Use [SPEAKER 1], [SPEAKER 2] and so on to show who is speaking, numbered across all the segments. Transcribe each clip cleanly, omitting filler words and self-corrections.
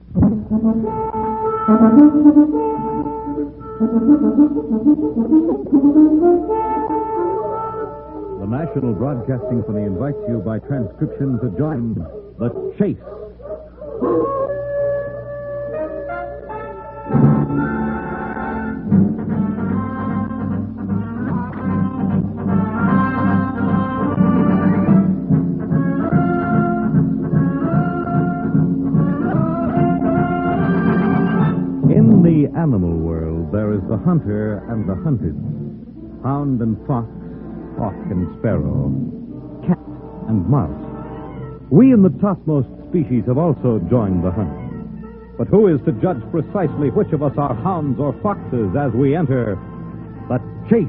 [SPEAKER 1] The National Broadcasting Company invites you by transcription to join The Chase. In the animal world, there is the hunter and the hunted, hound and fox, hawk and sparrow, cat and mouse. We in the topmost species have also joined the hunt. But who is to judge precisely which of us are hounds or foxes as we enter the chase?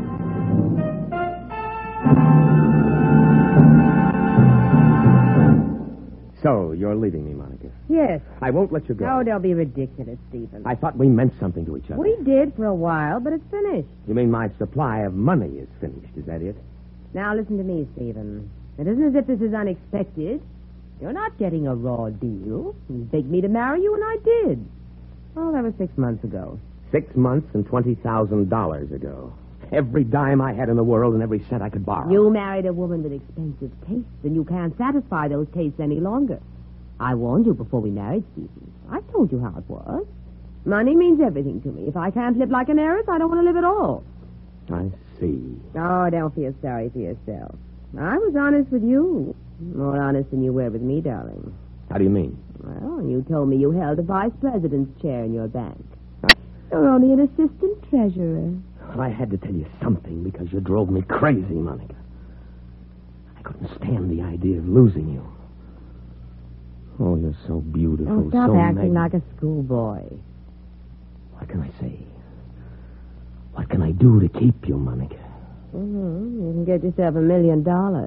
[SPEAKER 2] So, you're leaving me, Monica.
[SPEAKER 3] Yes.
[SPEAKER 2] I won't let you go.
[SPEAKER 3] Oh, don't be ridiculous, Stephen.
[SPEAKER 2] I thought we meant something to each other.
[SPEAKER 3] We did for a while, but it's finished.
[SPEAKER 2] You mean my supply of money is finished, is that it?
[SPEAKER 3] Now listen to me, Stephen. It isn't as if this is unexpected. You're not getting a raw deal. You begged me to marry you, and I did. Well, that was 6 months ago.
[SPEAKER 2] 6 months and $20,000 ago. Every dime I had in the world and every cent I could borrow.
[SPEAKER 3] You married a woman with expensive tastes, and you can't satisfy those tastes any longer. I warned you before we married, Stephen. I told you how it was. Money means everything to me. If I can't live like an heiress, I don't want to live at all.
[SPEAKER 2] I see.
[SPEAKER 3] Oh, don't feel sorry for yourself. I was honest with you. More honest than you were with me, darling.
[SPEAKER 2] How do you mean?
[SPEAKER 3] Well, you told me you held a vice president's chair in your bank. You're only an assistant treasurer.
[SPEAKER 2] Well, I had to tell you something because you drove me crazy, Monica. I couldn't stand the idea of losing you. Oh, you're so beautiful,
[SPEAKER 3] Oh, stop
[SPEAKER 2] so
[SPEAKER 3] acting like a schoolboy.
[SPEAKER 2] What can I say? What can I do to keep you, Monica?
[SPEAKER 3] Mm-hmm. You can get yourself $1 million.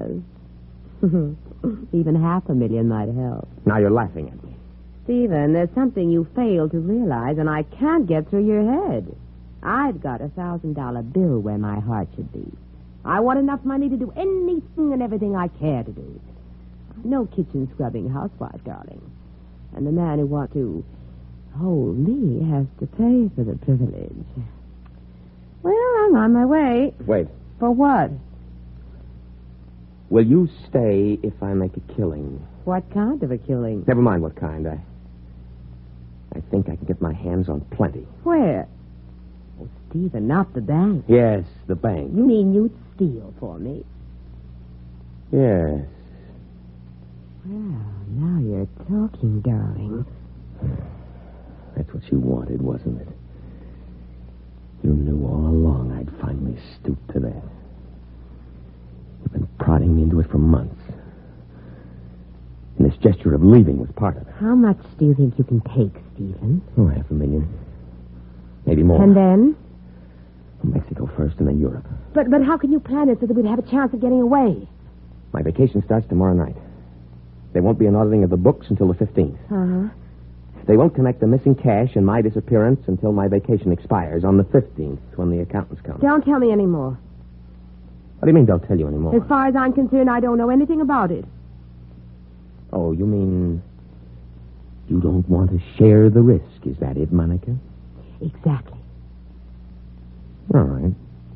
[SPEAKER 3] Even $500,000 might help.
[SPEAKER 2] Now you're laughing at me.
[SPEAKER 3] Stephen, there's something you fail to realize, and I can't get through your head. I've got a $1,000 bill where my heart should be. I want enough money to do anything and everything I care to do. I'm no kitchen scrubbing housewife, darling. And the man who wants to hold me has to pay for the privilege. Well, I'm on my way.
[SPEAKER 2] Wait.
[SPEAKER 3] For what?
[SPEAKER 2] Will you stay if I make a killing?
[SPEAKER 3] What kind of a killing?
[SPEAKER 2] Never mind what kind. I think I can get my hands on plenty.
[SPEAKER 3] Where? Oh, Stephen, not the bank.
[SPEAKER 2] Yes, the bank.
[SPEAKER 3] You mean you'd steal for me?
[SPEAKER 2] Yes.
[SPEAKER 3] Well, now you're talking, darling.
[SPEAKER 2] That's what you wanted, wasn't it? You knew all along I'd finally stoop to that. You've been prodding me into it for months. And this gesture of leaving was part of it.
[SPEAKER 3] How much do you think you can take, Stephen?
[SPEAKER 2] Oh, $500,000. Maybe more.
[SPEAKER 3] And then?
[SPEAKER 2] Mexico first and then Europe.
[SPEAKER 3] But how can you plan it so that we'd have a chance of getting away?
[SPEAKER 2] My vacation starts tomorrow night. There won't be an auditing of the books until the 15th.
[SPEAKER 3] Uh-huh.
[SPEAKER 2] They won't connect the missing cash and my disappearance until my vacation expires on the 15th when the accountants come.
[SPEAKER 3] Don't tell me any more.
[SPEAKER 2] What do you mean, don't tell you anymore?
[SPEAKER 3] As far as I'm concerned, I don't know anything about it.
[SPEAKER 2] Oh, you mean you don't want to share the risk? Is that it, Monica?
[SPEAKER 3] Exactly.
[SPEAKER 2] All right.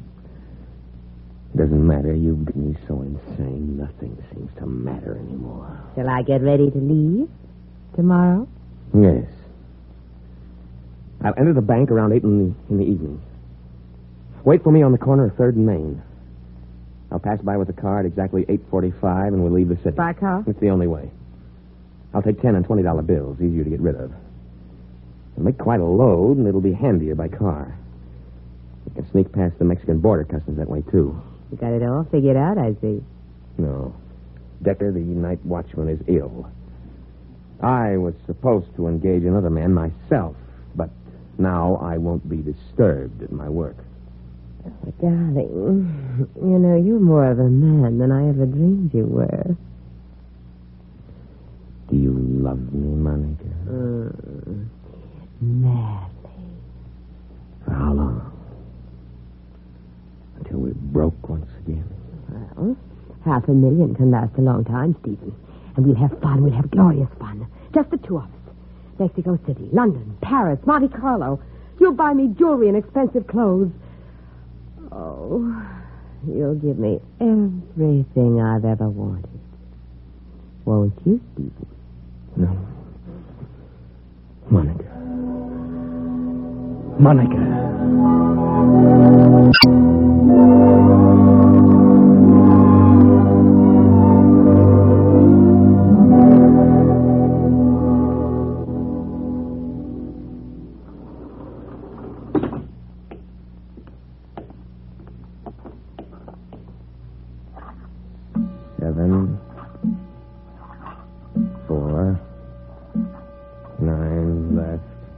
[SPEAKER 2] It doesn't matter. You've got me so insane, nothing seems to matter anymore.
[SPEAKER 3] Shall I get ready to leave tomorrow?
[SPEAKER 2] Yes. I'll enter the bank around 8 in the evening. Wait for me on the corner of 3rd and Main. I'll pass by with the car at exactly 8:45, and we'll leave the city.
[SPEAKER 3] By car?
[SPEAKER 2] It's the only way. I'll take $10 and $20 bills, easier to get rid of. I'll make quite a load, and it'll be handier by car. We can sneak past the Mexican border customs that way, too.
[SPEAKER 3] You got it all figured out, I see.
[SPEAKER 2] No. Decker, the night watchman, is ill. I was supposed to engage another man myself, but now I won't be disturbed at my work.
[SPEAKER 3] Oh, darling, you know, you're more of a man than I ever dreamed you were.
[SPEAKER 2] Do you love me, Monica?
[SPEAKER 3] Madly.
[SPEAKER 2] For how long? Until we're broke once again?
[SPEAKER 3] Well, $500,000 can last a long time, Stephen. And we'll have fun. We'll have glorious fun. Just the two of us. Mexico City, London, Paris, Monte Carlo. You'll buy me jewelry and expensive clothes. Oh, you'll give me everything I've ever wanted. Won't you, Stephen?
[SPEAKER 2] No. Monica. Monica. Seven, 4, 9 left.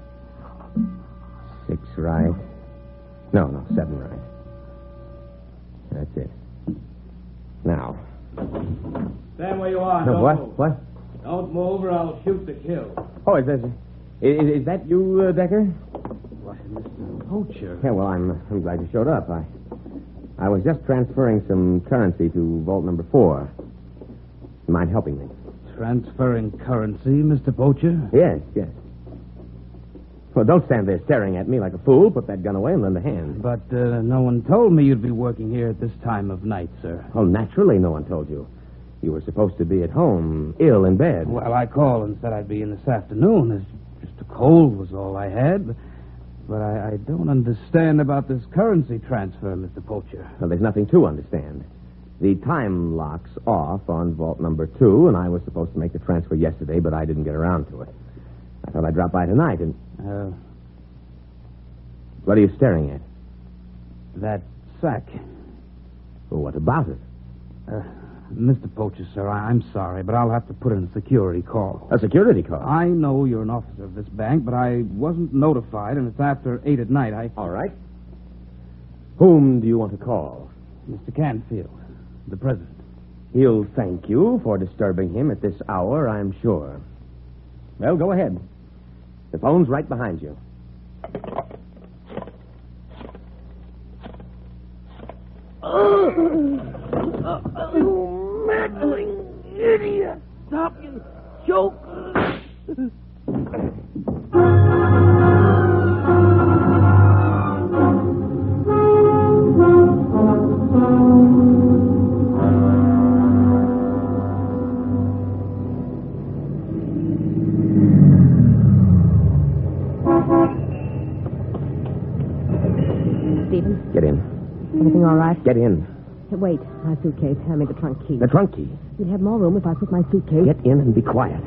[SPEAKER 2] 6 right. No, 7 right. That's it. Now.
[SPEAKER 4] Stand where you are.
[SPEAKER 2] No,
[SPEAKER 4] Don't
[SPEAKER 2] what?
[SPEAKER 4] move.
[SPEAKER 2] What?
[SPEAKER 4] Don't move or I'll shoot to kill.
[SPEAKER 2] Oh, is that you, Decker?
[SPEAKER 4] Why, Mr. Poacher.
[SPEAKER 2] Yeah, well, I'm glad you showed up. I was just transferring some currency to vault number 4. You mind helping me?
[SPEAKER 4] Transferring currency, Mr. Poacher?
[SPEAKER 2] Yes. Well, don't stand there staring at me like a fool. Put that gun away and lend a hand.
[SPEAKER 4] But no one told me you'd be working here at this time of night, sir.
[SPEAKER 2] Oh, naturally no one told you. You were supposed to be at home, ill in bed.
[SPEAKER 4] Well, I called and said I'd be in this afternoon. It's just a cold was all I had. But I don't understand about this currency transfer, Mr. Poacher.
[SPEAKER 2] Well, there's nothing to understand. The time lock's off on vault number 2, and I was supposed to make the transfer yesterday, but I didn't get around to it. I thought I'd drop by tonight and... What are you staring at?
[SPEAKER 4] That sack.
[SPEAKER 2] Well, what about it?
[SPEAKER 4] Mr. Poacher, sir, I'm sorry, but I'll have to put in a security call.
[SPEAKER 2] A security call?
[SPEAKER 4] I know you're an officer of this bank, but I wasn't notified, and it's after 8 at night.
[SPEAKER 2] All right. Whom do you want to call?
[SPEAKER 4] Mr. Canfield, the president.
[SPEAKER 2] He'll thank you for disturbing him at this hour, I'm sure. Well, go ahead. The phone's right behind you.
[SPEAKER 5] You meddling idiot! Stop, you joker!
[SPEAKER 3] Stephen,
[SPEAKER 2] Get in.
[SPEAKER 3] everything all right?
[SPEAKER 2] Get in.
[SPEAKER 3] Hey, wait, my suitcase. Hand me the trunk key.
[SPEAKER 2] The trunk key.
[SPEAKER 3] You'd have more room if I put my suitcase.
[SPEAKER 2] Get in and be quiet.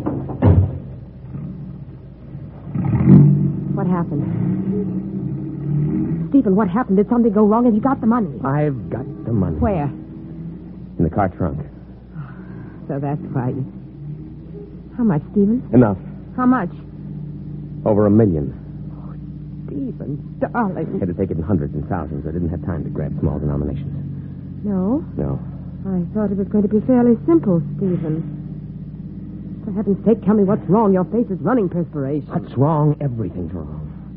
[SPEAKER 3] What happened? Stephen, what happened? Did something go wrong? Have you got the money?
[SPEAKER 2] I've got the money.
[SPEAKER 3] Where?
[SPEAKER 2] In the car trunk.
[SPEAKER 3] So that's why. How much, Stephen?
[SPEAKER 2] Enough.
[SPEAKER 3] How much?
[SPEAKER 2] Over $1 million.
[SPEAKER 3] Stephen, darling.
[SPEAKER 2] Had to take it in hundreds and thousands. I didn't have time to grab small denominations.
[SPEAKER 3] No?
[SPEAKER 2] No.
[SPEAKER 3] I thought it was going to be fairly simple, Stephen. For heaven's sake, tell me what's wrong. Your face is running perspiration.
[SPEAKER 2] What's wrong? Everything's wrong.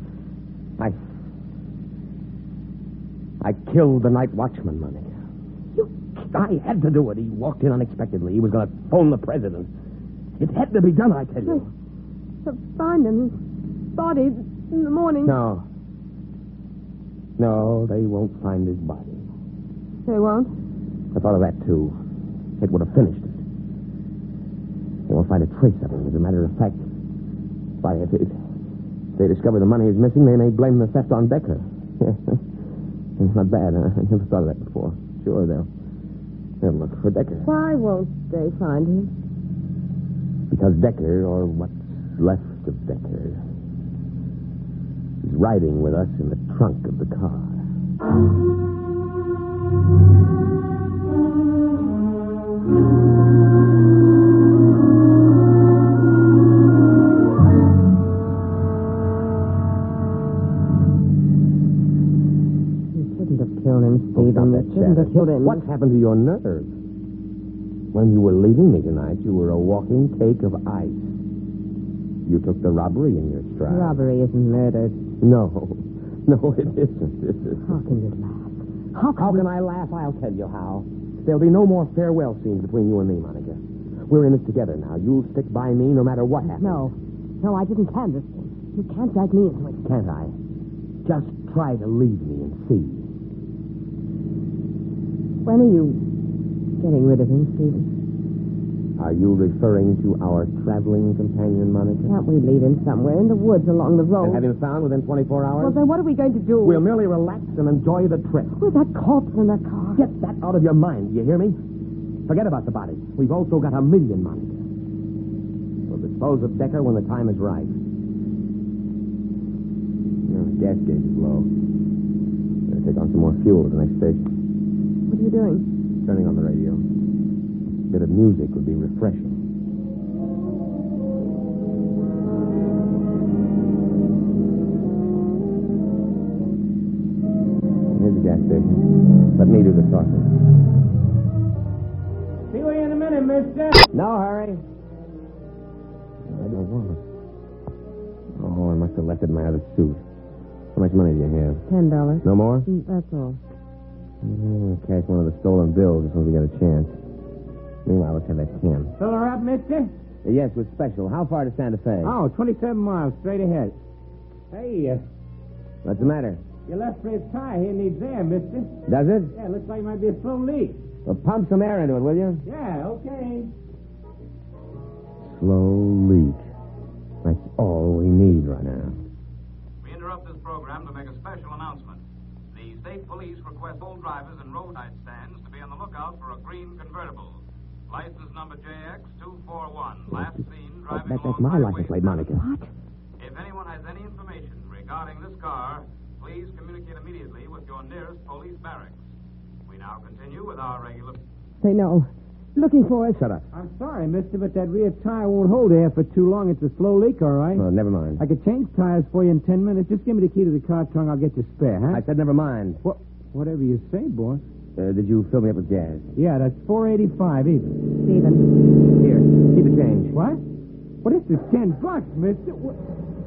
[SPEAKER 2] I killed the night watchman, Monica. I had to do it. He walked in unexpectedly. He was going to phone the president. It had to be done, I tell you.
[SPEAKER 3] To find him body in the morning.
[SPEAKER 2] No, they won't find his body.
[SPEAKER 3] They won't?
[SPEAKER 2] I thought of that, too. It would have finished it. They won't find a trace of him. As a matter of fact, if they discover the money is missing, they may blame the theft on Decker. It's not bad, huh? I never thought of that before. Sure, they'll look for Decker.
[SPEAKER 3] Why won't they find him?
[SPEAKER 2] Because Decker, or what's left of Decker, is riding with us in the trunk of the car.
[SPEAKER 3] Killed him, Stephen. You shouldn't have killed him.
[SPEAKER 2] What happened to your nerves? When you were leaving me tonight, you were a walking cake of ice. You took the robbery in your stride.
[SPEAKER 3] Robbery isn't murder.
[SPEAKER 2] No, it isn't.
[SPEAKER 3] How can you laugh?
[SPEAKER 2] How can I laugh? I'll tell you how. There'll be no more farewell scenes between you and me, Monica. We're in this together now. You'll stick by me no matter what happens.
[SPEAKER 3] No. No, I didn't plan this. You can't drag me into it.
[SPEAKER 2] Can't I? Just try to lead me and see.
[SPEAKER 3] When are you getting rid of him, Stephen?
[SPEAKER 2] Are you referring to our traveling companion, Monica?
[SPEAKER 3] Can't we leave him somewhere in the woods along the road?
[SPEAKER 2] And have him found within 24 hours?
[SPEAKER 3] Well, then what are we going to do?
[SPEAKER 2] We'll merely relax and enjoy the trip.
[SPEAKER 3] With that corpse in the car.
[SPEAKER 2] Get that out of your mind, you hear me? Forget about the body. We've also got $1 million, Monica. We'll dispose of Decker when the time is right. The gas gauge is low. Better take on some more fuel at the next station.
[SPEAKER 3] What are you doing?
[SPEAKER 2] Turning on the radio. A bit of music would be refreshing. Here's the gas station. Let me do the talking.
[SPEAKER 5] See you in a minute, mister.
[SPEAKER 2] No hurry. I don't want it. Oh, I must have left it in my other suit. How much money do you have?
[SPEAKER 3] $10.
[SPEAKER 2] No more?
[SPEAKER 3] That's all.
[SPEAKER 2] We'll cash one of the stolen bills as soon as we get a chance. Meanwhile, let's have that 10.
[SPEAKER 5] Fill her up, mister?
[SPEAKER 2] Yes, with special. How far to Santa Fe?
[SPEAKER 5] Oh, 27 miles straight ahead. Hey,
[SPEAKER 2] What's the matter?
[SPEAKER 5] your left rear tire here needs air, mister.
[SPEAKER 2] Does it?
[SPEAKER 5] Yeah, looks like it might be a slow leak.
[SPEAKER 2] Well, pump some air into it, will you?
[SPEAKER 5] Yeah, okay.
[SPEAKER 2] Slow leak. That's all we need right now.
[SPEAKER 6] We interrupt this program to make a special announcement. The state police request all drivers in roadside stands to be on the lookout for a green convertible. License number JX241. Last seen driving
[SPEAKER 2] That's
[SPEAKER 6] along
[SPEAKER 2] my
[SPEAKER 6] Highway
[SPEAKER 2] license plate,
[SPEAKER 6] 7.
[SPEAKER 2] Monica.
[SPEAKER 3] What?
[SPEAKER 6] If anyone has any information regarding this car, please communicate immediately with your nearest police barracks. We now continue with our regular...
[SPEAKER 3] Say no. Looking for us.
[SPEAKER 2] Shut up.
[SPEAKER 5] I'm sorry, mister, but that rear tire won't hold air for too long. It's a slow leak, all right?
[SPEAKER 2] Oh, never mind.
[SPEAKER 5] I could change tires for you in 10 minutes. Just give me the key to the car trunk. I'll get you spare, huh?
[SPEAKER 2] I said never mind.
[SPEAKER 5] Whatever you say, boss.
[SPEAKER 2] Did you fill me up with gas?
[SPEAKER 5] Yeah, that's $4.85 even.
[SPEAKER 3] Stephen.
[SPEAKER 2] Here, keep the change.
[SPEAKER 5] What? What is this? $10, mister? What?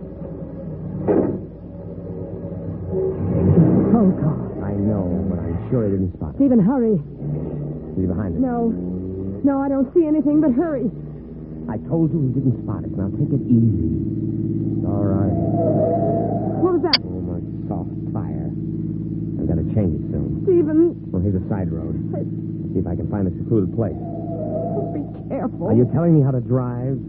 [SPEAKER 3] Phone call.
[SPEAKER 2] I know, but I'm sure he didn't spot it.
[SPEAKER 3] Stephen, hurry.
[SPEAKER 2] Is he behind it?
[SPEAKER 3] No. No, I don't see anything, but hurry.
[SPEAKER 2] I told you he didn't spot it. Now take it easy. All right.
[SPEAKER 3] What was that?
[SPEAKER 2] Oh, my soft tire. I've got to change it soon.
[SPEAKER 3] Stephen,
[SPEAKER 2] Well, here's a side road. See if I can find a secluded place.
[SPEAKER 3] be careful.
[SPEAKER 2] Are you telling me how to drive?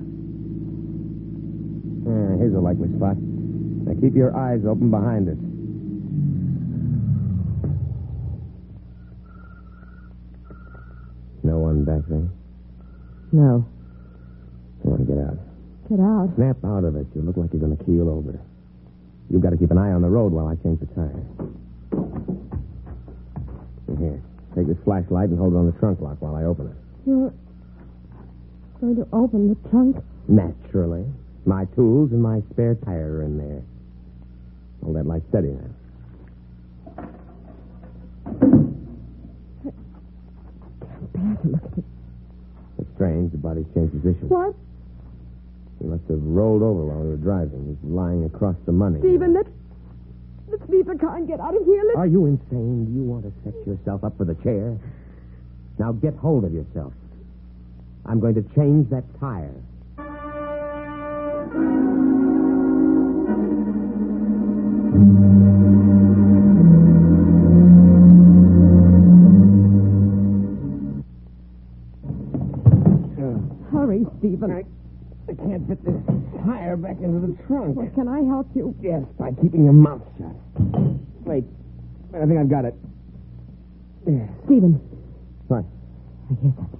[SPEAKER 2] Here's a likely spot. Now keep your eyes open behind it. No one back there?
[SPEAKER 3] No.
[SPEAKER 2] I want to get out.
[SPEAKER 3] Get out.
[SPEAKER 2] Snap out of it. You look like you're going to keel over. You've got to keep an eye on the road while I change the tire. Here, take this flashlight and hold it on the trunk lock while I open it.
[SPEAKER 3] You're going to open the trunk?
[SPEAKER 2] Naturally. My tools and my spare tire are in there. Hold that light steady now.
[SPEAKER 3] Can't bear to look at it.
[SPEAKER 2] It's strange. The body's changed position.
[SPEAKER 3] What?
[SPEAKER 2] He must have rolled over while we were driving. He's lying across the money.
[SPEAKER 3] Stephen, let's leave the car and get out of here.
[SPEAKER 2] Are you insane? Do you want to set yourself up for the chair? Now get hold of yourself. I'm going to change that tire.
[SPEAKER 3] Hurry, Stephen.
[SPEAKER 2] I can't fit this tire back into the trunk.
[SPEAKER 3] Well, can I help you?
[SPEAKER 2] Yes, by keeping your mouth shut. Wait. I think I've got it. Yeah.
[SPEAKER 3] Stephen.
[SPEAKER 2] What?
[SPEAKER 3] I hear something.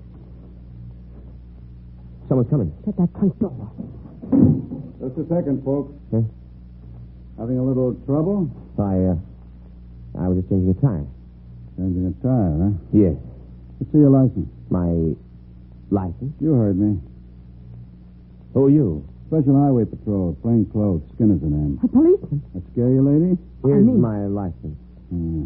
[SPEAKER 2] Someone's coming.
[SPEAKER 3] Shut that trunk door.
[SPEAKER 7] Just a second, folks.
[SPEAKER 2] Huh?
[SPEAKER 7] Having a little trouble?
[SPEAKER 2] I was just changing a tire.
[SPEAKER 7] Changing a tire, huh?
[SPEAKER 2] Yes.
[SPEAKER 7] Let's see your license.
[SPEAKER 2] My license?
[SPEAKER 7] You heard me.
[SPEAKER 2] Who are you?
[SPEAKER 7] Special Highway Patrol, plain clothes, Skinner's the name.
[SPEAKER 3] A policeman.
[SPEAKER 7] That scare you, lady?
[SPEAKER 2] Here's
[SPEAKER 3] mean-
[SPEAKER 2] my license.
[SPEAKER 7] Hmm.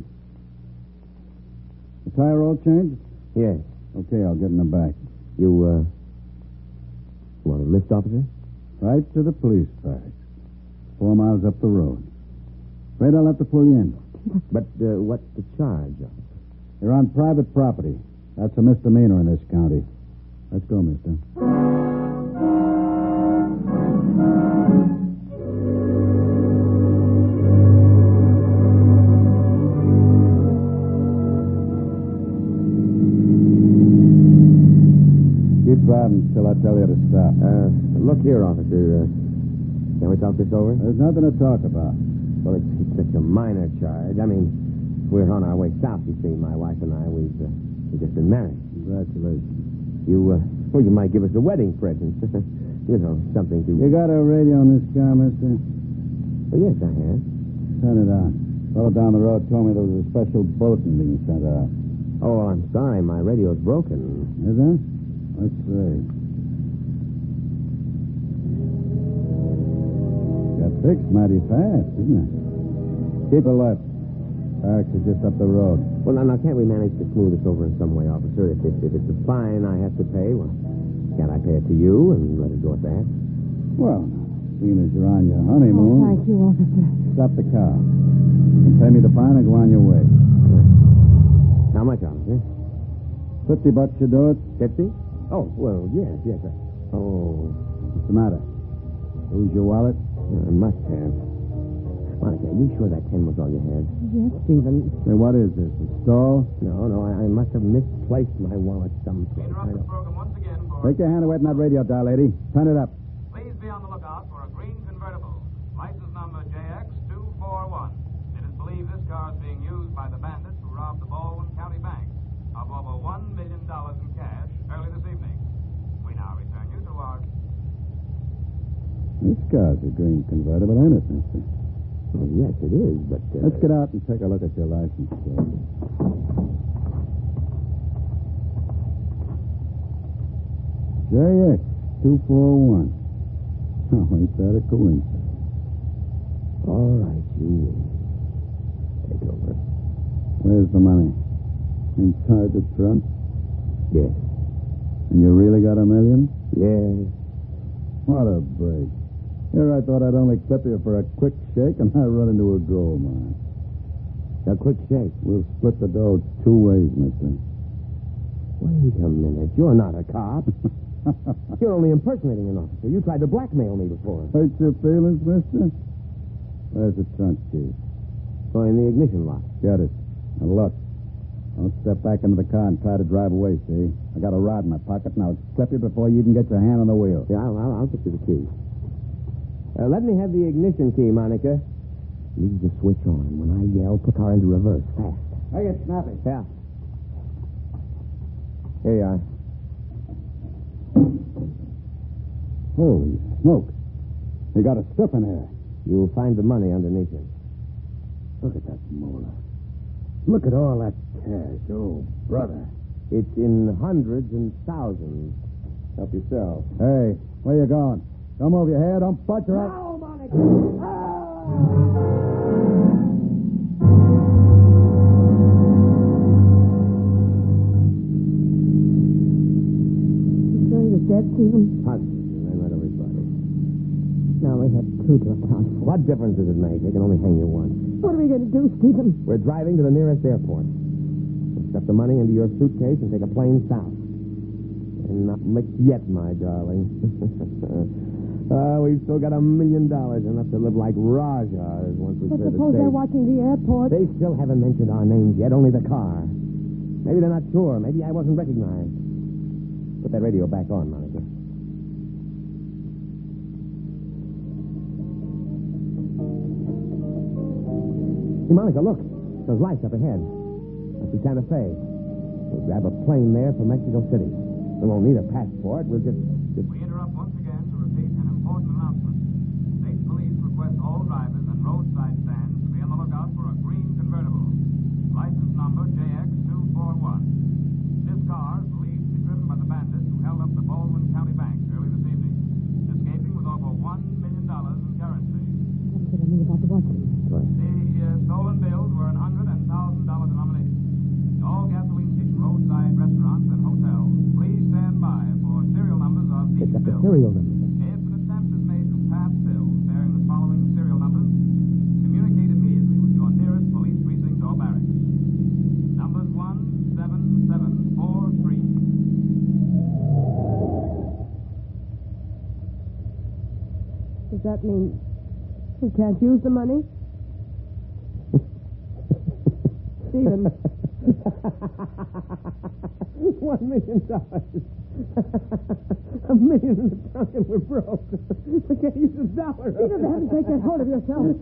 [SPEAKER 7] The tire all changed?
[SPEAKER 2] Yes.
[SPEAKER 7] Okay, I'll get in the back.
[SPEAKER 2] You want a lift, officer?
[SPEAKER 7] Right to the police barracks. 4 miles up the road. Afraid I'll have to pull you in.
[SPEAKER 2] But what's the charge, officer?
[SPEAKER 7] You're on private property. That's a misdemeanor in this county. Let's go, mister. till I tell you to stop.
[SPEAKER 2] Look here, officer. Can we talk this over?
[SPEAKER 7] There's nothing to talk about.
[SPEAKER 2] Well, it's such a minor charge. I mean, we're on our way south, you see. My wife and I, we've just been married.
[SPEAKER 7] Congratulations.
[SPEAKER 2] You might give us a wedding present. You know, something to...
[SPEAKER 7] You got a radio in this car, mister?
[SPEAKER 2] Oh, yes, I have.
[SPEAKER 7] Turn it on. Fellow down the road told me there was a special bulletin being sent out.
[SPEAKER 2] Oh, well, I'm sorry. My radio's broken.
[SPEAKER 7] Is it? Let's see. Got fixed mighty fast, isn't it? Keep a left. Barracks is just up the road.
[SPEAKER 2] Well, now, can't we manage to smooth this over in some way, officer? If it's a fine I have to pay, well, can't I pay it to you and let it go at that?
[SPEAKER 7] Well, seeing as you're on your honeymoon...
[SPEAKER 3] Thank you, officer.
[SPEAKER 7] Stop the car. You can pay me the fine and go on your way.
[SPEAKER 2] How much, officer?
[SPEAKER 7] $50 should do it.
[SPEAKER 2] 50? Oh, well, yes. Oh.
[SPEAKER 7] What's the matter? Lose your wallet?
[SPEAKER 2] I must have. Monica, are you sure that 10 was all you had?
[SPEAKER 3] Yes, Stephen.
[SPEAKER 7] Say, what is this? A stall?
[SPEAKER 2] No, I must have misplaced my wallet someplace.
[SPEAKER 6] Interrupt this program once again for...
[SPEAKER 7] Take your hand away from that radio dial, lady. Turn it up.
[SPEAKER 6] Please be on the lookout for a green convertible. License number JX241. It is believed this car is being used by the bandits who robbed the Baldwin County Bank of over $1 million in cash early this evening. We now return you to our...
[SPEAKER 7] This car's a green convertible, ain't it, mister?
[SPEAKER 2] Well, yes, it is, but...
[SPEAKER 7] Let's get out and take a look at your license plate. JX241. Oh, ain't that a coincidence?
[SPEAKER 2] All right, you take over.
[SPEAKER 7] Where's the money? Inside the trunk?
[SPEAKER 2] Yes.
[SPEAKER 7] And you really got $1 million?
[SPEAKER 2] Yes.
[SPEAKER 7] What a break. Here I thought I'd only clip you for a quick shake, and I run into a gold mine.
[SPEAKER 2] A quick shake.
[SPEAKER 7] We'll split the dough 2 ways, mister.
[SPEAKER 2] Wait a minute. You're not a cop. You're only impersonating an officer. You tried to blackmail me before.
[SPEAKER 7] Hurt your feelings, mister? Where's the trunk key?
[SPEAKER 2] Oh, in the ignition lock.
[SPEAKER 7] Get it. Now, look. Don't step back into the car and try to drive away, see? I got a rod in my pocket. Now, clip you before you even get your hand on the wheel.
[SPEAKER 2] Yeah, I'll get you the key. Let me have the ignition key, Monica. Leave the switch on. When I yell, put her into reverse. Fast.
[SPEAKER 7] Make it snappy.
[SPEAKER 2] Yeah. Here you are.
[SPEAKER 7] Holy smoke. You got a stuff in there.
[SPEAKER 2] You'll find the money underneath it.
[SPEAKER 7] Look at that molar. Look at all that cash. Oh, brother.
[SPEAKER 2] It's in hundreds and thousands. Help yourself.
[SPEAKER 7] Hey, where you going? Don't move your hair. Don't budge her up.
[SPEAKER 3] Oh, Monica. You sure he was dead, Stephen?
[SPEAKER 2] Positive. I met everybody.
[SPEAKER 3] Now we have 2 to account for.
[SPEAKER 2] What difference does it make? They can only hang you once.
[SPEAKER 3] What are we going to do, Stephen?
[SPEAKER 2] We're driving to the nearest airport. We'll stuff the money into your suitcase and take a plane south. And not licked yet, my darling. We've still got $1 million, enough to live like Rajas once we
[SPEAKER 3] But
[SPEAKER 2] clear the
[SPEAKER 3] suppose they're
[SPEAKER 2] state.
[SPEAKER 3] watching the airport.
[SPEAKER 2] They still haven't mentioned our names yet, only the car. Maybe they're not sure. Maybe I wasn't recognized. Put that radio back on, Monica. Hey, Monica, look. Those lights up ahead. Must be Santa Fe. We'll grab a plane there for Mexico City. We won't need a passport. We'll just...
[SPEAKER 6] We interrupt once again to repeat an important announcement. State police request all drivers and roadside stands to be on the lookout for a green convertible. License number JX241. This car is believed to be driven by the bandits who held up the Baldwin County Bank early this evening, escaping with over $1 million in currency.
[SPEAKER 3] That's what I mean about the watching.
[SPEAKER 6] The stolen bills were in $100 and $1,000 denomination. All gasoline station, roadside restaurants, and hotels, please stand by for serial numbers of these
[SPEAKER 2] It's got the
[SPEAKER 6] bills.
[SPEAKER 2] serial number.
[SPEAKER 6] If an attempt is made to pass bills bearing the following serial numbers, communicate immediately with your nearest police precinct or barracks. Numbers 17743.
[SPEAKER 3] Does that mean we can't use the money? Stephen.
[SPEAKER 2] $1 million. $1 million in the trunk and we're broke. We can't use a dollar.
[SPEAKER 3] You just have to take that hold of yourself.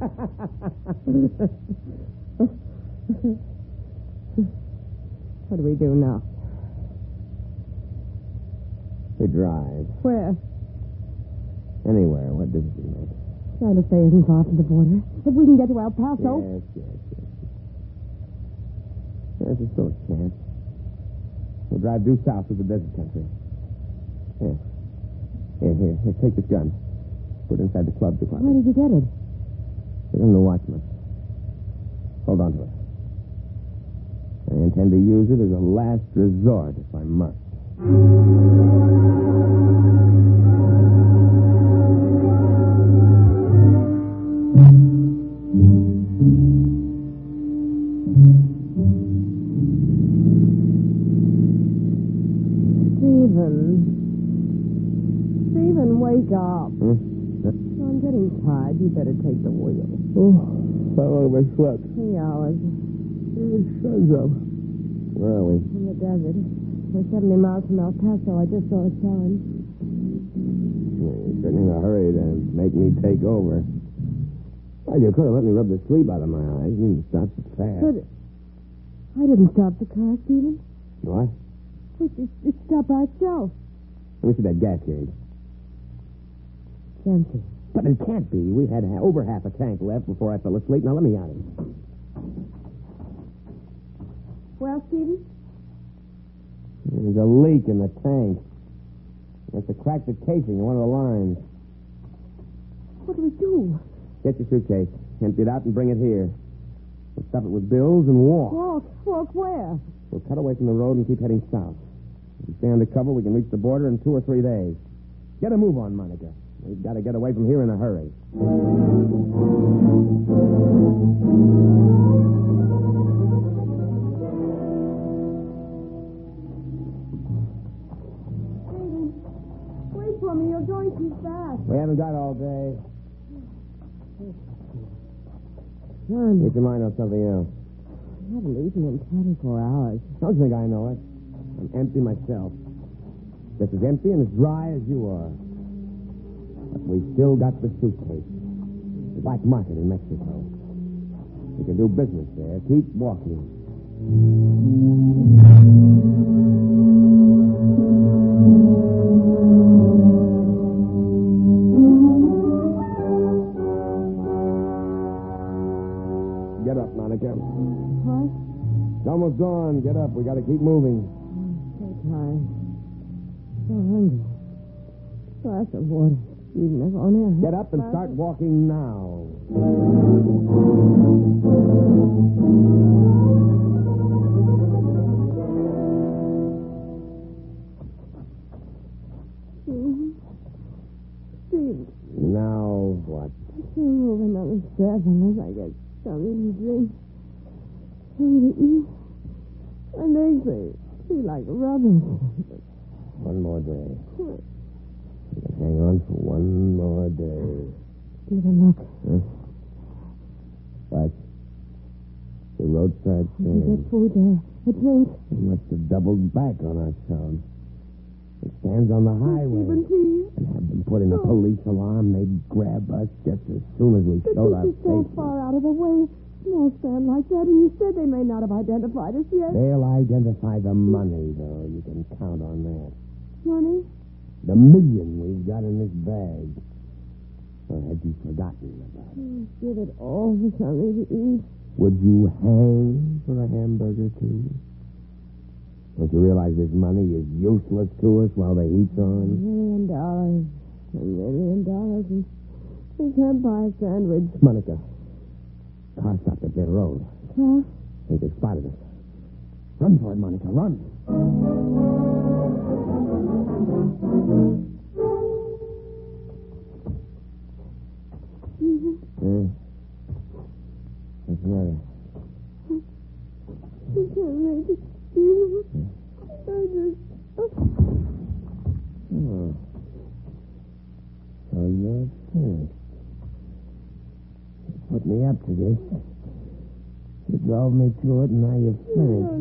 [SPEAKER 3] What do we do now?
[SPEAKER 2] We drive.
[SPEAKER 3] Where?
[SPEAKER 2] Anywhere. What difference does it make?
[SPEAKER 3] Trying to stay isn't far from the border. If we can get to El Paso.
[SPEAKER 2] Yes. There's a still a chance. We'll drive due south to the desert country. Here, take this gun. Put it inside the club
[SPEAKER 3] Where
[SPEAKER 2] department.
[SPEAKER 3] did you get it?
[SPEAKER 2] Give him the watchman. Hold on to it. I intend to use it as a last resort if I must.
[SPEAKER 3] Stephen, wake up.
[SPEAKER 2] Huh?
[SPEAKER 3] I'm getting tired. You better take the wheel.
[SPEAKER 2] Oh, how long have I slept?
[SPEAKER 3] 3 hours.
[SPEAKER 2] The sun's up. Where are we?
[SPEAKER 3] In the desert. We're 70 miles from El Paso. I just saw a sign.
[SPEAKER 2] You're certainly in a hurry to make me take over. Well, you could have let me rub the sleep out of my eyes. You didn't stop so fast.
[SPEAKER 3] But I didn't stop the car, Stephen.
[SPEAKER 2] What?
[SPEAKER 3] It stopped by itself.
[SPEAKER 2] Let me see that gas gauge.
[SPEAKER 3] It's empty.
[SPEAKER 2] But it can't be. We had over half a tank left before I fell asleep. Now let me out of here.
[SPEAKER 3] Well, Stephen?
[SPEAKER 2] There's a leak in the tank. You have to crack the casing in one of the lines.
[SPEAKER 3] What do we do?
[SPEAKER 2] Get your suitcase. Empty it out and bring it here. We'll stuff it with bills and walk.
[SPEAKER 3] Walk where?
[SPEAKER 2] We'll cut away from the road and keep heading south. If we stay undercover, we can reach the border in 2 or 3 days. Get a move on, Monica. We've got to get away from here in a hurry.
[SPEAKER 3] Stephen, wait for me. You're going too fast.
[SPEAKER 2] We haven't got all day.
[SPEAKER 3] Son,
[SPEAKER 2] Get your mind on something else.
[SPEAKER 3] I haven't eaten in 24 hours.
[SPEAKER 2] Don't think I know it. I'm empty myself. Just as empty and as dry as you are. But we still got the suitcase. The black market in Mexico. We can do business there. Keep walking. Get up, Monica.
[SPEAKER 3] What?
[SPEAKER 2] It's almost dawn. Get up. We got to keep moving.
[SPEAKER 3] So tired. So hungry. Glass of water. Even if only a
[SPEAKER 2] Get up and start walking now.
[SPEAKER 3] Steve,
[SPEAKER 2] Now what?
[SPEAKER 3] I can't move another step unless I get something to drink. Something to eat. My legs feel like rubber.
[SPEAKER 2] One more day. You can hang on for one more day.
[SPEAKER 3] Stephen, look.
[SPEAKER 2] Huh? What? The roadside
[SPEAKER 3] There's
[SPEAKER 2] stand.
[SPEAKER 3] food there. A drink.
[SPEAKER 2] We must have doubled back on ourselves. It stands on the highway.
[SPEAKER 3] Stephen, please.
[SPEAKER 2] And have them put in a police alarm, they'd grab us just as soon as we
[SPEAKER 3] But
[SPEAKER 2] showed
[SPEAKER 3] this
[SPEAKER 2] our
[SPEAKER 3] is so
[SPEAKER 2] faces.
[SPEAKER 3] far out of the way. Small stand like that, and you said they may not have identified us yet.
[SPEAKER 2] They'll identify the money, though. You can count on that.
[SPEAKER 3] Money?
[SPEAKER 2] The $1 million we've got in this bag. Or had you forgotten about it?
[SPEAKER 3] Give it all for something to eat.
[SPEAKER 2] Would you hang for a hamburger, too? Don't you realize this money is useless to us while the heat's on?
[SPEAKER 3] $1 million. $1 million. And we can't buy a sandwich.
[SPEAKER 2] Monica, car stopped at their road.
[SPEAKER 3] Huh?
[SPEAKER 2] I think they spotted us. Run for it, Monica, run. What's the matter?
[SPEAKER 3] I can't make it, Stephen.
[SPEAKER 2] Oh. So you're finished. You put me up to this. You drove me to it, and now you've finished.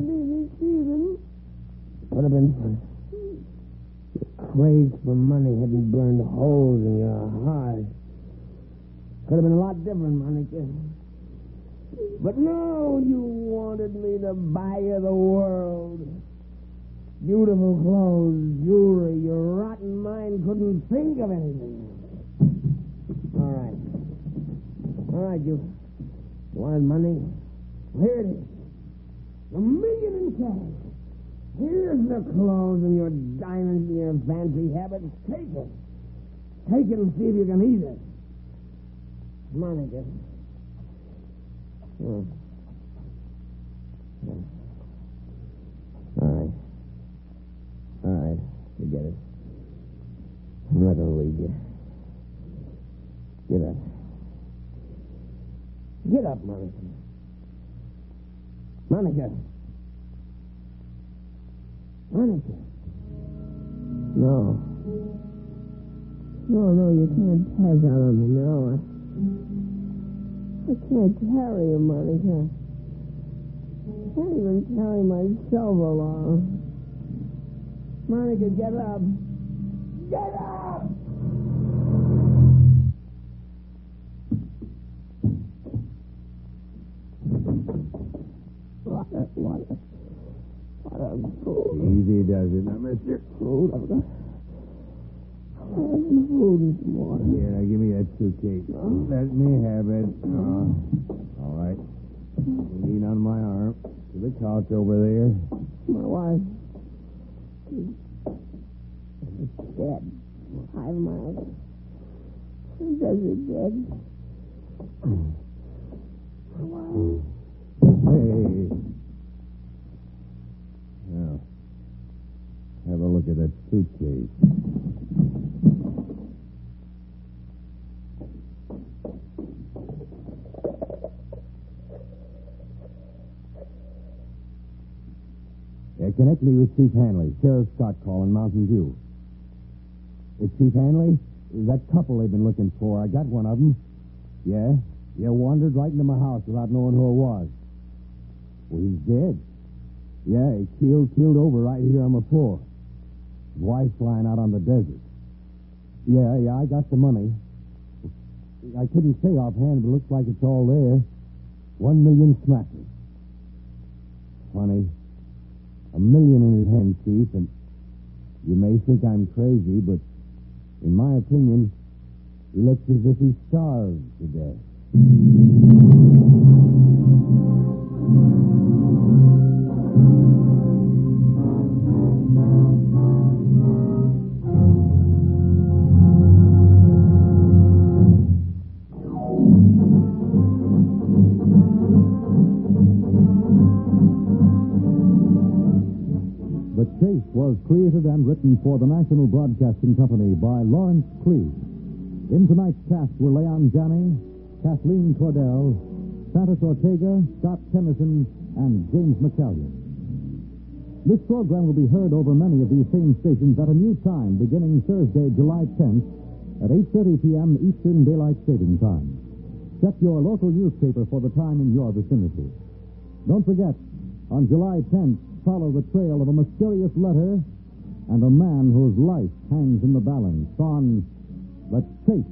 [SPEAKER 2] Would have been fun. Your craze for money hadn't burned holes in your heart. Could have been a lot different, Monica. But no, you wanted me to buy you the world. Beautiful clothes, jewelry. Your rotten mind couldn't think of anything. All right, you wanted money? Here it is. $1 million in cash. Here's the clothes and your diamonds and your fancy habits. Take it. Take it and see if you can eat it. Monica. Oh. Yeah. All right. Forget it. I'm not going to leave you. Get up. Get up, Monica. Monica. No. No, you can't pass out on me, no. I can't carry you, Monica. I can't even carry myself along. Monica, get up. Get up! What a fool.
[SPEAKER 7] Easy does it now, mister.
[SPEAKER 2] Food, I've got some food and some water.
[SPEAKER 7] Here, now give me that suitcase. Let me have it. All right. Lean on my arm to the couch over there.
[SPEAKER 2] My wife. She's dead. 5 miles. She doesn't dead. My wife.
[SPEAKER 7] Hey. Now, have a look at that suitcase. Connect me with Chief Hanley, Sheriff Scott calling Mountain View. Chief Hanley? That couple they've been looking for. I got one of them. Yeah? Yeah, wandered right into my house without knowing who it was. Well, he's dead. Yeah, he keeled over right here on the floor. His wife's lying out on the desert. Yeah, I got the money. I couldn't say offhand, but it looks like it's all there. 1 million smackers. Funny. $1 million in his hand, Chief, and you may think I'm crazy, but in my opinion, he looks as if he's starved to death. The Chase was created and written for the National Broadcasting Company by Lawrence Cleave. In tonight's cast were Leon Janney, Kathleen Cordell, Santos Ortega, Scott Tennyson, and James McCallion. This program will be heard over many of these same stations at a new time beginning Thursday, July 10th at 8:30 p.m. Eastern Daylight Saving Time. Check your local newspaper for the time in your vicinity. Don't forget, on July 10th, follow the trail of a mysterious letter and a man whose life hangs in the balance on The Chase.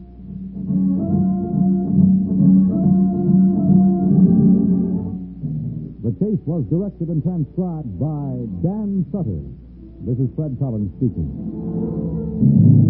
[SPEAKER 7] The Chase was directed and transcribed by Dan Sutter. This is Fred Collins speaking.